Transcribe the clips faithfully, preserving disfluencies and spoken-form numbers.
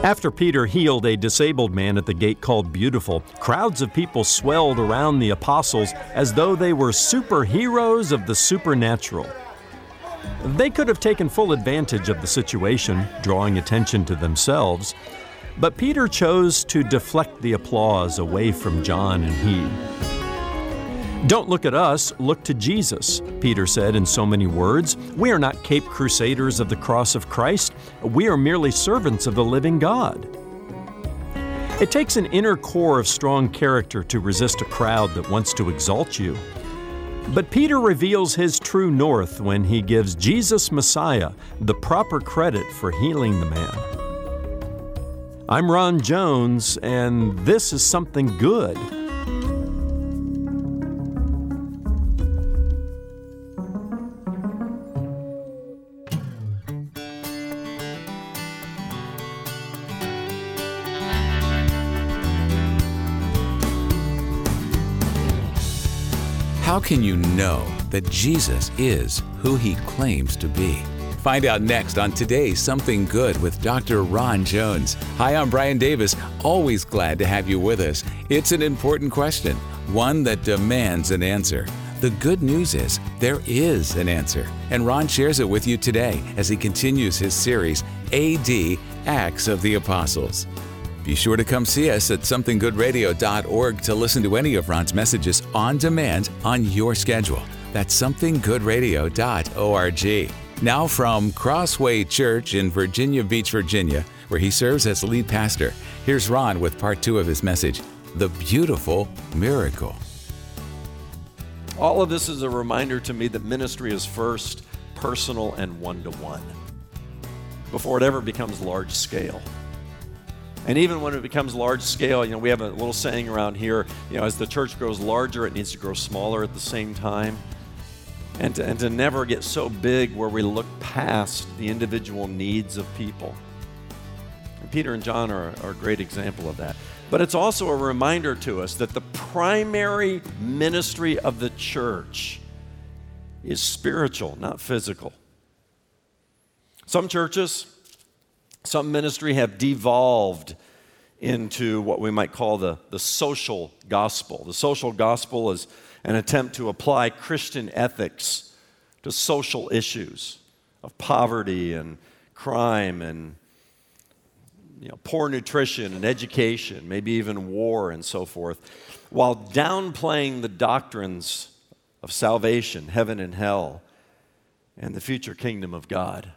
After Peter healed a disabled man at the gate called Beautiful, crowds of people swelled around the apostles as though they were superheroes of the supernatural. They could have taken full advantage of the situation, drawing attention to themselves, but Peter chose to deflect the applause away from John and he. "Don't look at us, look to Jesus," Peter said in so many words. "We are not Cape Crusaders of the cross of Christ. We are merely servants of the living God." It takes an inner core of strong character to resist a crowd that wants to exalt you. But Peter reveals his true north when he gives Jesus Messiah the proper credit for healing the man. I'm Ron Jones, and this is Something Good. How can you know that Jesus is who He claims to be? Find out next on today's Something Good with Doctor Ron Jones. Hi, I'm Brian Davis. Always glad to have you with us. It's an important question, one that demands an answer. The good news is there is an answer, and Ron shares it with you today as he continues his series, A D, Acts of the Apostles. Be sure to come see us at something good radio dot org to listen to any of Ron's messages on demand on your schedule. That's something good radio dot org. Now from Crossway Church in Virginia Beach, Virginia, where he serves as lead pastor, here's Ron with part two of his message, The Beautiful Miracle. All of this is a reminder to me that ministry is first personal and one-to-one before it ever becomes large scale. And even when it becomes large scale, you know, we have a little saying around here, you know, as the church grows larger, it needs to grow smaller at the same time. And to, and to never get so big where we look past the individual needs of people. And Peter and John are, are a great example of that. But it's also a reminder to us that the primary ministry of the church is spiritual, not physical. Some churches, some ministry have devolved into what we might call the, the social gospel. The social gospel is an attempt to apply Christian ethics to social issues of poverty and crime and you know, poor nutrition and education, maybe even war and so forth, while downplaying the doctrines of salvation, heaven and hell, and the future kingdom of God.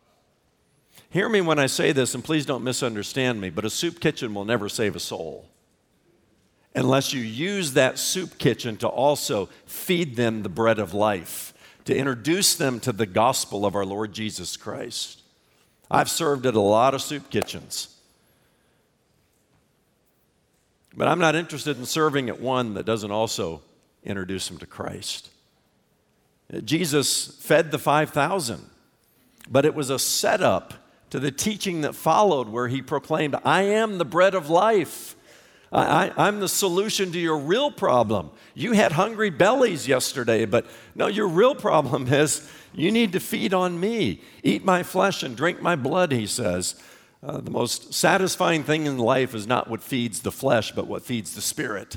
Hear me when I say this, and please don't misunderstand me, but a soup kitchen will never save a soul unless you use that soup kitchen to also feed them the bread of life, to introduce them to the gospel of our Lord Jesus Christ. I've served at a lot of soup kitchens, but I'm not interested in serving at one that doesn't also introduce them to Christ. Jesus fed the five thousand, but it was a setup to the teaching that followed where he proclaimed, I am the bread of life. I, I, I'm the solution to your real problem. You had hungry bellies yesterday, but no, your real problem is you need to feed on me. Eat my flesh and drink my blood, he says. Uh, the most satisfying thing in life is not what feeds the flesh, but what feeds the spirit.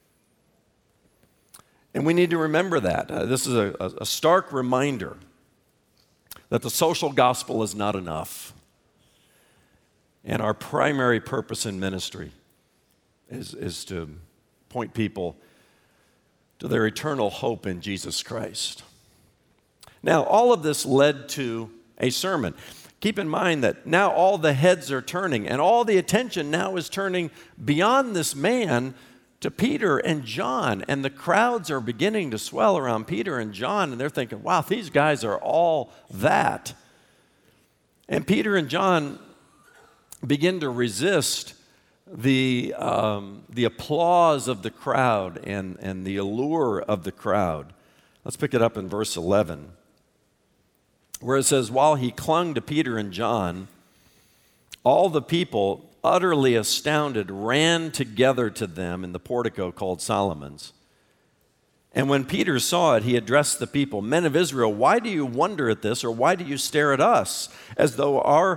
And we need to remember that. Uh, this is a, a stark reminder that the social gospel is not enough. And our primary purpose in ministry is, is to point people to their eternal hope in Jesus Christ. Now, all of this led to a sermon. Keep in mind that now all the heads are turning, and all the attention now is turning beyond this man to Peter and John, and the crowds are beginning to swell around Peter and John, and they're thinking, wow, these guys are all that. And Peter and John begin to resist the, um, the applause of the crowd and, and the allure of the crowd. Let's pick it up in verse eleven, where it says, while he clung to Peter and John, all the people, utterly astounded, ran together to them in the portico called Solomon's. And when Peter saw it, he addressed the people, men of Israel, why do you wonder at this, or why do you stare at us, as though our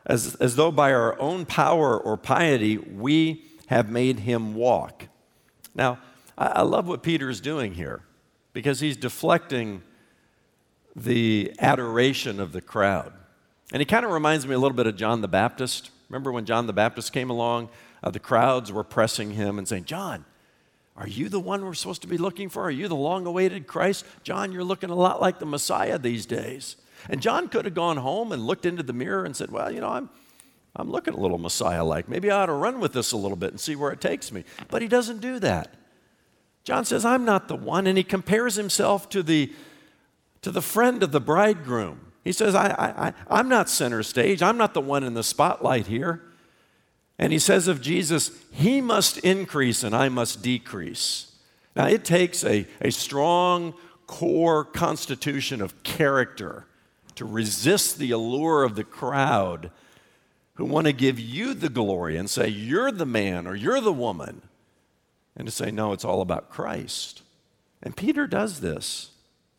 as, as though by our own power or piety we have made him walk. Now, I, I love what Peter's doing here because he's deflecting the adoration of the crowd. And he kind of reminds me a little bit of John the Baptist. Remember when John the Baptist came along, uh, the crowds were pressing him and saying, John, are you the one we're supposed to be looking for? Are you the long-awaited Christ? John, you're looking a lot like the Messiah these days. And John could have gone home and looked into the mirror and said, well, you know, I'm, I'm looking a little Messiah-like. Maybe I ought to run with this a little bit and see where it takes me. But he doesn't do that. John says, I'm not the one, and he compares himself to the, to the friend of the bridegroom. He says, I, I, I, I'm not center stage. I'm not the one in the spotlight here. And he says of Jesus, he must increase and I must decrease. Now, it takes a, a strong core constitution of character to resist the allure of the crowd who want to give you the glory and say, you're the man or you're the woman, and to say, no, it's all about Christ. And Peter does this.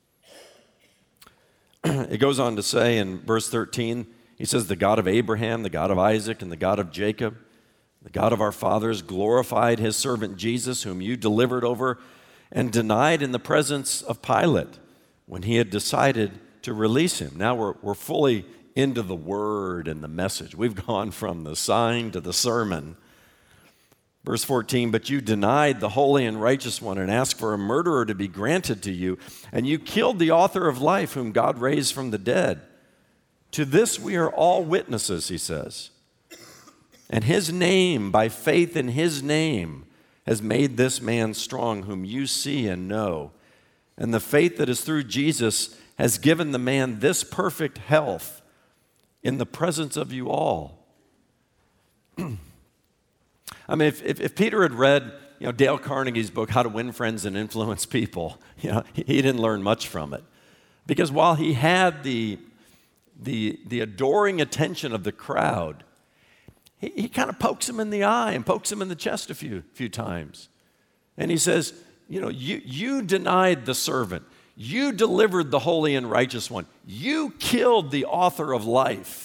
It goes on to say in verse thirteen, he says, the God of Abraham, the God of Isaac, and the God of Jacob, the God of our fathers, glorified his servant Jesus, whom you delivered over and denied in the presence of Pilate when he had decided to release him. Now we're, we're fully into the word and the message. We've gone from the sign to the sermon. Verse fourteen, but you denied the holy and righteous one and asked for a murderer to be granted to you, and you killed the author of life whom God raised from the dead. To this we are all witnesses, he says. And his name, by faith in his name, has made this man strong whom you see and know. And the faith that is through Jesus has given the man this perfect health in the presence of you all. I mean, if, if, if Peter had read, you know, Dale Carnegie's book, How to Win Friends and Influence People, you know, he, he didn't learn much from it. Because while he had the, the, the adoring attention of the crowd, he, he kind of pokes him in the eye and pokes him in the chest a few, few times. And he says, you know, you, you denied the servant. You delivered the holy and righteous one. You killed the author of life.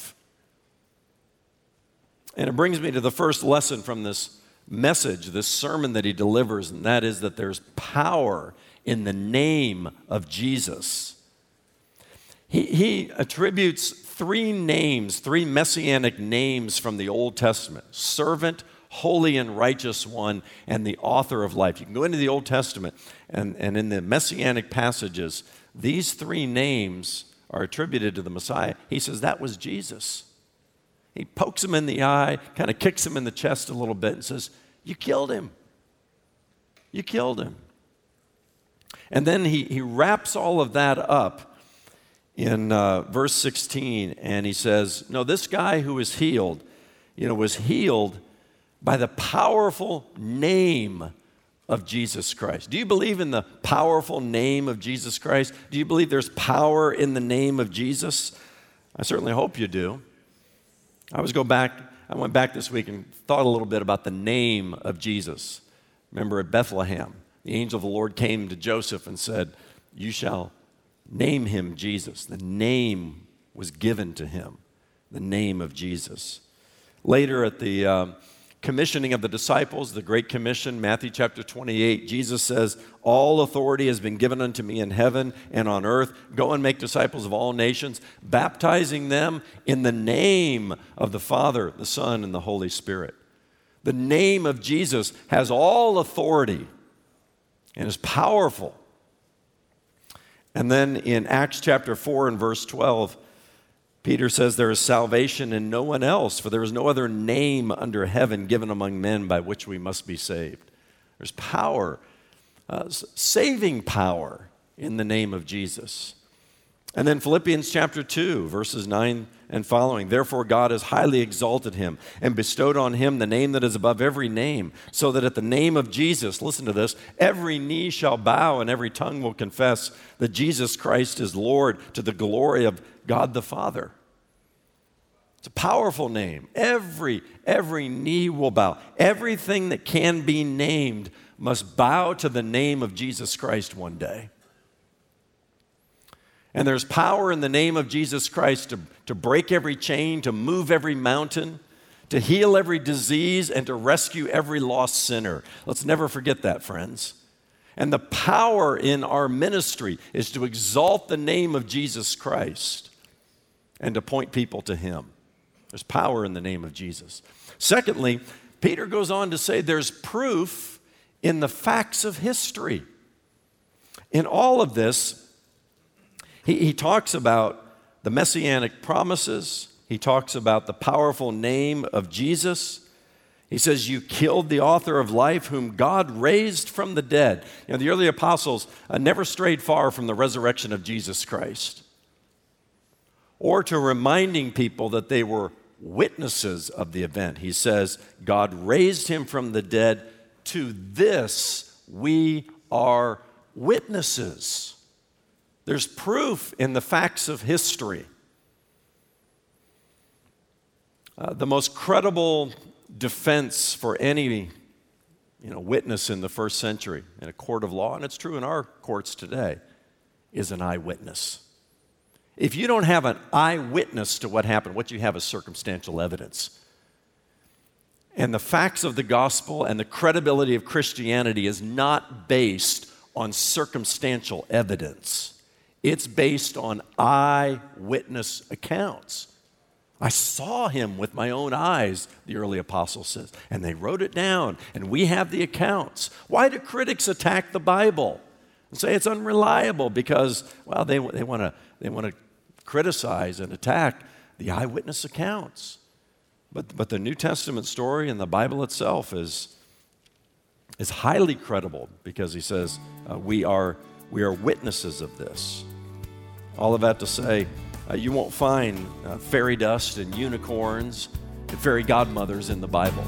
And it brings me to the first lesson from this message, this sermon that he delivers, and that is that there's power in the name of Jesus. He, he attributes three names, three messianic names from the Old Testament: servant, holy and righteous one, and the author of life. You can go into the Old Testament, and, and in the messianic passages, these three names are attributed to the Messiah. He says that was Jesus. He pokes him in the eye, kind of kicks him in the chest a little bit and says, you killed him. You killed him. And then he, he wraps all of that up in uh, verse sixteen, and he says, no, this guy who was healed, you know, was healed by the powerful name of Jesus Christ. Do you believe in the powerful name of Jesus Christ? Do you believe there's power in the name of Jesus? I certainly hope you do. I was go back, I went back this week and thought a little bit about the name of Jesus. Remember at Bethlehem, the angel of the Lord came to Joseph and said, you shall name him Jesus. The name was given to him, the name of Jesus. Later at the um, commissioning of the disciples, the Great Commission, Matthew chapter twenty-eight, Jesus says, all authority has been given unto me in heaven and on earth. Go and make disciples of all nations, baptizing them in the name of the Father, the Son, and the Holy Spirit. The name of Jesus has all authority and is powerful. And then in Acts chapter four and verse twelve, Peter says there is salvation in no one else, for there is no other name under heaven given among men by which we must be saved. There's power, uh, saving power in the name of Jesus. And then Philippians chapter two, verses nine and following, therefore God has highly exalted him and bestowed on him the name that is above every name, so that at the name of Jesus, listen to this, every knee shall bow and every tongue will confess that Jesus Christ is Lord, to the glory of God the Father. It's a powerful name. Every, every knee will bow. Everything that can be named must bow to the name of Jesus Christ one day. And there's power in the name of Jesus Christ to, to break every chain, to move every mountain, to heal every disease, and to rescue every lost sinner. Let's never forget that, friends. And the power in our ministry is to exalt the name of Jesus Christ and to point people to him. There's power in the name of Jesus. Secondly, Peter goes on to say there's proof in the facts of history. In all of this, he, he talks about the messianic promises. He talks about the powerful name of Jesus. He says, you killed the author of life, whom God raised from the dead. You know, the early apostles uh, never strayed far from the resurrection of Jesus Christ, or to reminding people that they were witnesses of the event. He says, God raised him from the dead. To this we are witnesses. There's proof in the facts of history. Uh, the most credible defense for any you know, witness in the first century in a court of law, and it's true in our courts today, is an eyewitness. If you don't have an eyewitness to what happened, what you have is circumstantial evidence. And the facts of the gospel and the credibility of Christianity is not based on circumstantial evidence. It's based on eyewitness accounts. I saw him with my own eyes, the early apostle says, and they wrote it down, and we have the accounts. Why do critics attack the Bible and say it's unreliable? Because, well, they, they want to they want to criticize and attack the eyewitness accounts. But, but the New Testament story and the Bible itself is, is highly credible because he says uh, we are, we are witnesses of this. All of that to say, Uh, you won't find uh, fairy dust and unicorns and fairy godmothers in the Bible.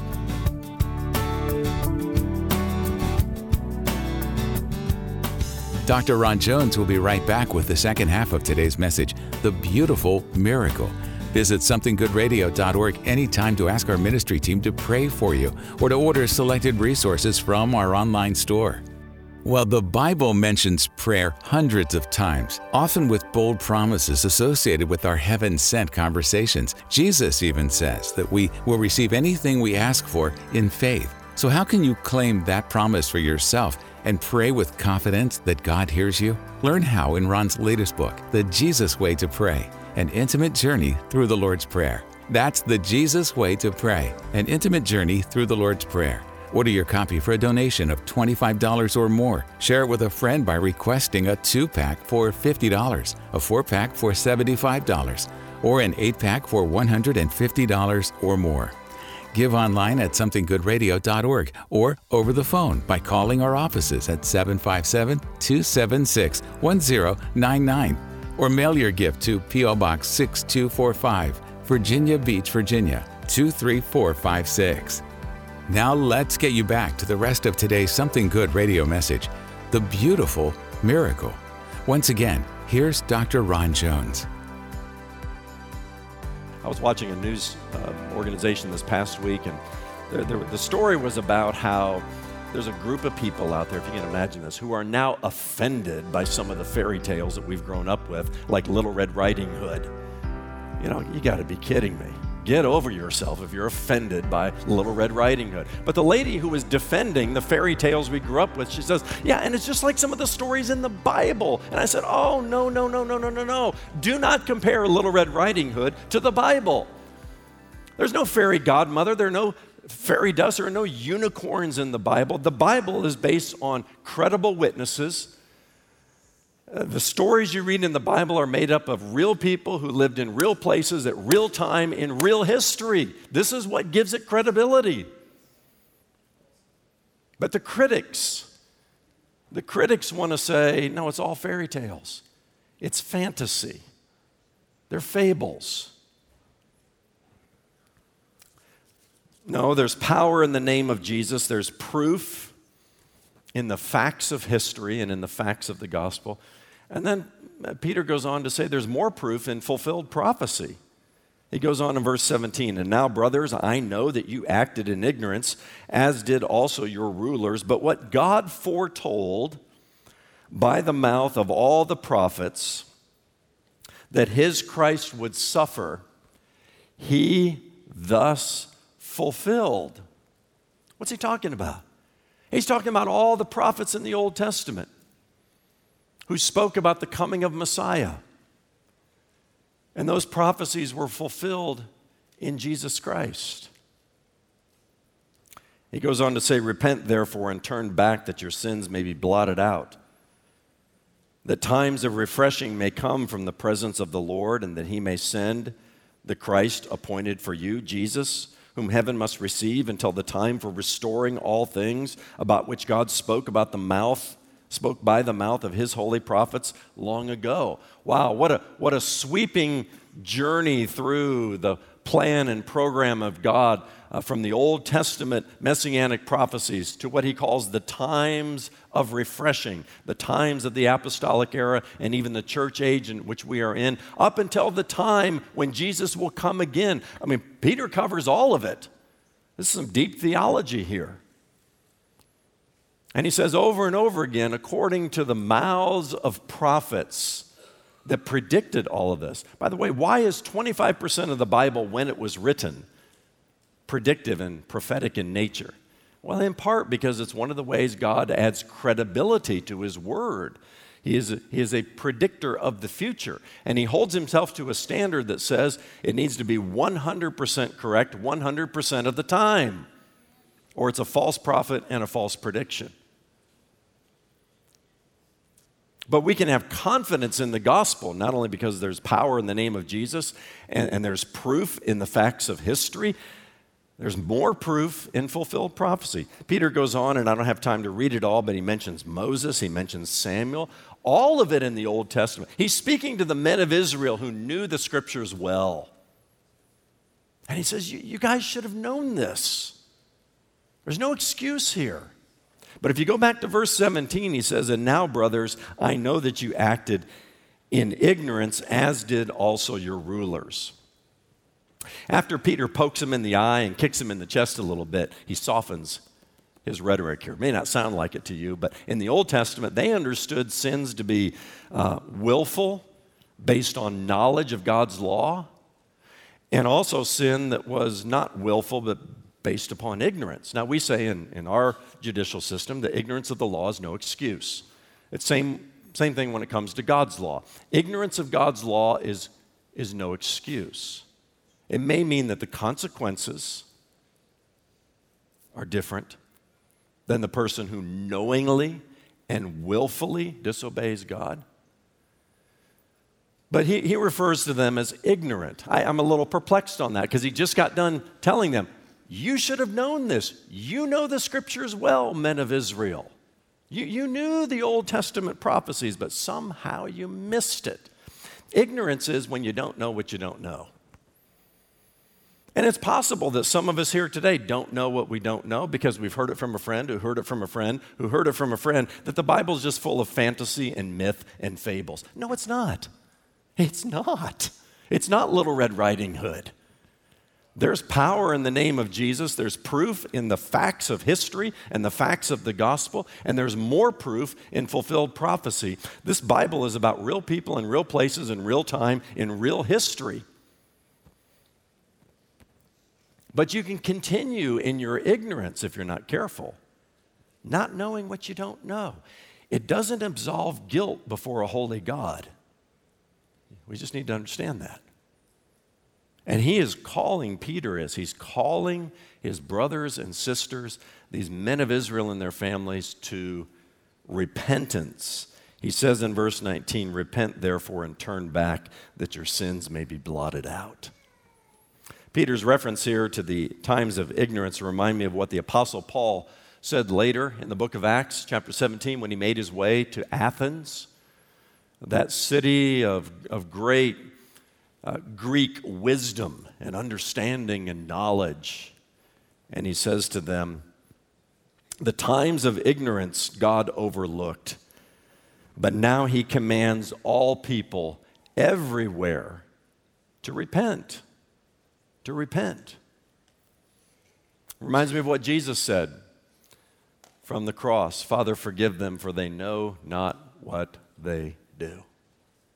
Doctor Ron Jones will be right back with the second half of today's message, The Beautiful Miracle. Visit something good radio dot org anytime to ask our ministry team to pray for you or to order selected resources from our online store. Well, the Bible mentions prayer hundreds of times, often with bold promises associated with our heaven-sent conversations. Jesus even says that we will receive anything we ask for in faith. So how can you claim that promise for yourself and pray with confidence that God hears you? Learn how in Ron's latest book, The Jesus Way to Pray, An Intimate Journey Through the Lord's Prayer. That's The Jesus Way to Pray, An Intimate Journey Through the Lord's Prayer. Order your copy for a donation of twenty-five dollars or more. Share it with a friend by requesting a two-pack for fifty dollars, a four-pack for seventy-five dollars, or an eight-pack for one hundred fifty dollars or more. Give online at something good radio dot org or over the phone by calling our offices at seven five seven, two seven six, one zero nine nine or mail your gift to P O Box six two four five, Virginia Beach, Virginia two three four five six. Now let's get you back to the rest of today's Something Good radio message, The Beautiful Miracle. Once again, here's Doctor Ron Jones. I was watching a news uh, organization this past week, and there, there, the story was about how there's a group of people out there, if you can imagine this, who are now offended by some of the fairy tales that we've grown up with, like Little Red Riding Hood. You know, you got to be kidding me. Get over yourself if you're offended by Little Red Riding Hood. But the lady who was defending the fairy tales we grew up with, she says, yeah, and it's just like some of the stories in the Bible. And I said, oh, no, no, no, no, no, no, no. Do not compare Little Red Riding Hood to the Bible. There's no fairy godmother. There are no fairy dust. There are no unicorns in the Bible. The Bible is based on credible witnesses. Uh, the stories you read in the Bible are made up of real people who lived in real places at real time in real history. This is what gives it credibility. But the critics, the critics want to say, no, it's all fairy tales. It's fantasy. They're fables. No, there's power in the name of Jesus. There's proof in the facts of history and in the facts of the gospel. And then Peter goes on to say there's more proof in fulfilled prophecy. He goes on in verse seventeen, and now, brothers, I know that you acted in ignorance, as did also your rulers, but what God foretold by the mouth of all the prophets that his Christ would suffer, he thus fulfilled. What's he talking about? He's talking about all the prophets in the Old Testament who spoke about the coming of Messiah. And those prophecies were fulfilled in Jesus Christ. He goes on to say, repent therefore and turn back that your sins may be blotted out, that times of refreshing may come from the presence of the Lord, and that he may send the Christ appointed for you, Jesus, whom heaven must receive until the time for restoring all things, about which God spoke about the mouth, spoke by the mouth of his holy prophets long ago. Wow, what a what a sweeping journey through the plan and program of God, uh, from the Old Testament messianic prophecies to what he calls the times of refreshing, the times of the apostolic era and even the church age in which we are in, up until the time when Jesus will come again. I mean, Peter covers all of it. This is some deep theology here. And he says over and over again, according to the mouths of prophets that predicted all of this. By the way, why is twenty-five percent of the Bible, when it was written, predictive and prophetic in nature? Well, in part because it's one of the ways God adds credibility to his word. He is a, he is a predictor of the future, and he holds himself to a standard that says it needs to be one hundred percent correct one hundred percent of the time, or it's a false prophet and a false prediction. But we can have confidence in the gospel, not only because there's power in the name of Jesus and, and there's proof in the facts of history, there's more proof in fulfilled prophecy. Peter goes on, and I don't have time to read it all, but he mentions Moses, he mentions Samuel, all of it in the Old Testament. He's speaking to the men of Israel who knew the scriptures well. And he says, you, you guys should have known this. There's no excuse here. But if you go back to verse seventeen, he says, and now, brothers, I know that you acted in ignorance, as did also your rulers. After Peter pokes him in the eye and kicks him in the chest a little bit, he softens his rhetoric here. It may not sound like it to you, but in the Old Testament, they understood sins to be uh, willful, based on knowledge of God's law, and also sin that was not willful, but based upon ignorance. Now, we say in, in our judicial system that ignorance of the law is no excuse. It's same same thing when it comes to God's law. Ignorance of God's law is, is no excuse. It may mean that the consequences are different than the person who knowingly and willfully disobeys God. But he, he refers to them as ignorant. I, I'm a little perplexed on that because he just got done telling them, you should have known this. You know the scriptures well, men of Israel. You, you knew the Old Testament prophecies, but somehow you missed it. Ignorance is when you don't know what you don't know. And it's possible that some of us here today don't know what we don't know because we've heard it from a friend who heard it from a friend who heard it from a friend that the Bible's just full of fantasy and myth and fables. No, it's not. It's not. It's not Little Red Riding Hood. There's power in the name of Jesus. There's proof in the facts of history and the facts of the gospel, and there's more proof in fulfilled prophecy. This Bible is about real people in real places in real time in real history. But you can continue in your ignorance if you're not careful, not knowing what you don't know. It doesn't absolve guilt before a holy God. We just need to understand that. And he is calling, Peter is, he's calling his brothers and sisters, these men of Israel and their families, to repentance. He says in verse nineteen, repent therefore and turn back that your sins may be blotted out. Peter's reference here to the times of ignorance remind me of what the Apostle Paul said later in the book of Acts, chapter seventeen, when he made his way to Athens, that city of, of great Uh, Greek wisdom and understanding and knowledge. And he says to them, the times of ignorance God overlooked, but now he commands all people everywhere to repent, to repent. Reminds me of what Jesus said from the cross, Father, forgive them, for they know not what they do.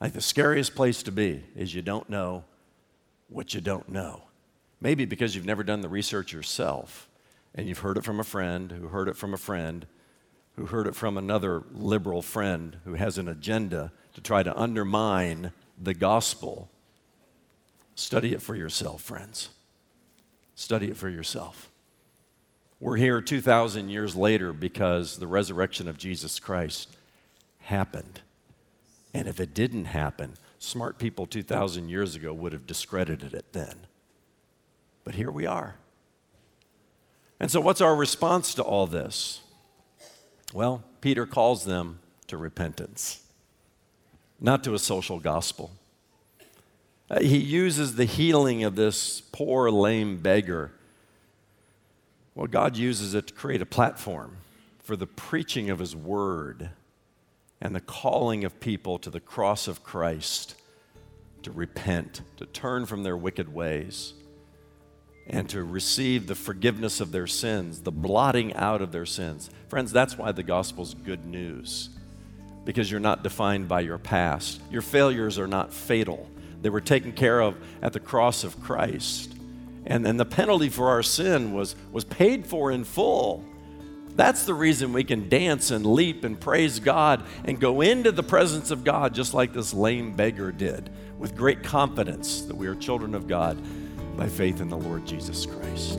Like the scariest place to be is you don't know what you don't know. Maybe because you've never done the research yourself, and you've heard it from a friend who heard it from a friend who heard it from another liberal friend who has an agenda to try to undermine the gospel. Study it for yourself, friends. Study it for yourself. We're here two thousand years later because the resurrection of Jesus Christ happened. And if it didn't happen, smart people two thousand years ago would have discredited it then. But here we are. And so what's our response to all this? Well, Peter calls them to repentance, not to a social gospel. Uh, he uses the healing of this poor, lame beggar. Well, God uses it to create a platform for the preaching of His word and the calling of people to the cross of Christ to repent, to turn from their wicked ways, and to receive the forgiveness of their sins, the blotting out of their sins. Friends, that's why the gospel's good news, because you're not defined by your past. Your failures are not fatal. They were taken care of at the cross of Christ. And, and the penalty for our sin was, was paid for in full. That's the reason we can dance and leap and praise God and go into the presence of God just like this lame beggar did, with great confidence that we are children of God by faith in the Lord Jesus Christ.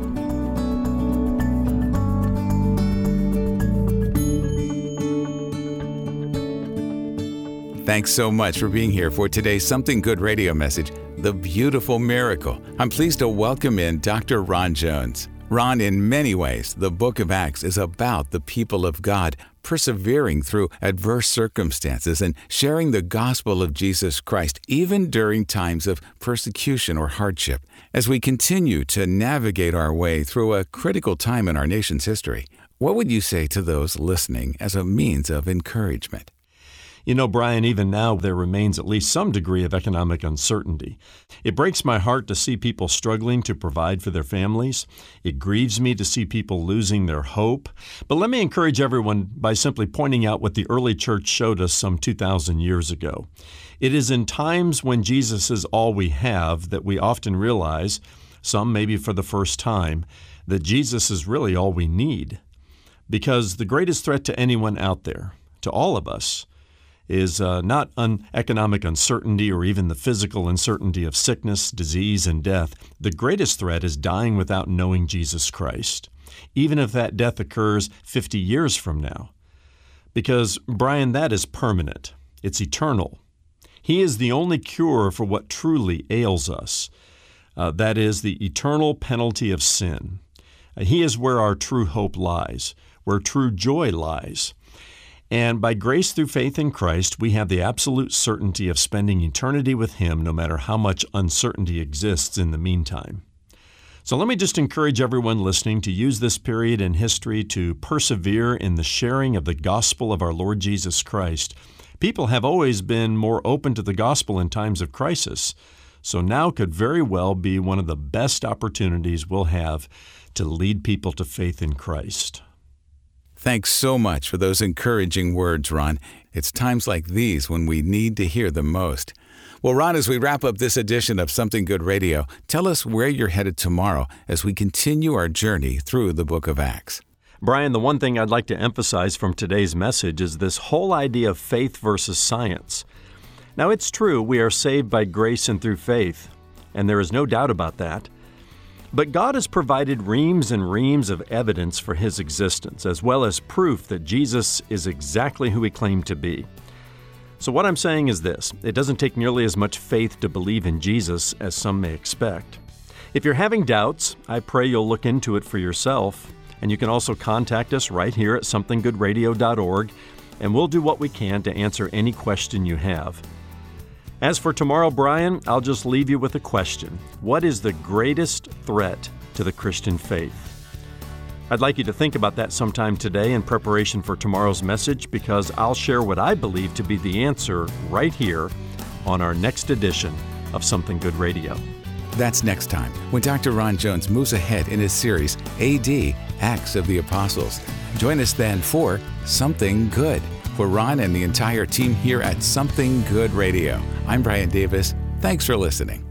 Thanks so much for being here for today's Something Good radio message, The Beautiful Miracle. I'm pleased to welcome in Doctor Ron Jones. Ron, in many ways, the book of Acts is about the people of God persevering through adverse circumstances and sharing the gospel of Jesus Christ, even during times of persecution or hardship. As we continue to navigate our way through a critical time in our nation's history, what would you say to those listening as a means of encouragement? You know, Brian, even now there remains at least some degree of economic uncertainty. It breaks my heart to see people struggling to provide for their families. It grieves me to see people losing their hope. But let me encourage everyone by simply pointing out what the early church showed us some two thousand years ago. It is in times when Jesus is all we have that we often realize, some maybe for the first time, that Jesus is really all we need. Because the greatest threat to anyone out there, to all of us, is uh, not un- economic uncertainty or even the physical uncertainty of sickness, disease, and death. The greatest threat is dying without knowing Jesus Christ, even if that death occurs fifty years from now. Because, Brian, that is permanent. It's eternal. He is the only cure for what truly ails us. Uh, that is the eternal penalty of sin. Uh, he is where our true hope lies, where true joy lies. And by grace through faith in Christ, we have the absolute certainty of spending eternity with Him, no matter how much uncertainty exists in the meantime. So let me just encourage everyone listening to use this period in history to persevere in the sharing of the gospel of our Lord Jesus Christ. People have always been more open to the gospel in times of crisis, so now could very well be one of the best opportunities we'll have to lead people to faith in Christ. Thanks so much for those encouraging words, Ron. It's times like these when we need to hear them most. Well, Ron, as we wrap up this edition of Something Good Radio, tell us where you're headed tomorrow as we continue our journey through the book of Acts. Brian, the one thing I'd like to emphasize from today's message is this whole idea of faith versus science. Now, it's true we are saved by grace and through faith, and there is no doubt about that. But God has provided reams and reams of evidence for His existence, as well as proof that Jesus is exactly who He claimed to be. So what I'm saying is this: it doesn't take nearly as much faith to believe in Jesus as some may expect. If you're having doubts, I pray you'll look into it for yourself, and you can also contact us right here at something good radio dot org, and we'll do what we can to answer any question you have. As for tomorrow, Brian, I'll just leave you with a question. What is the greatest threat to the Christian faith? I'd like you to think about that sometime today in preparation for tomorrow's message, because I'll share what I believe to be the answer right here on our next edition of Something Good Radio. That's next time when Doctor Ron Jones moves ahead in his series, A D, Acts of the Apostles. Join us then for Something Good, For Ron and the entire team here at Something Good Radio, I'm Brian Davis. Thanks for listening.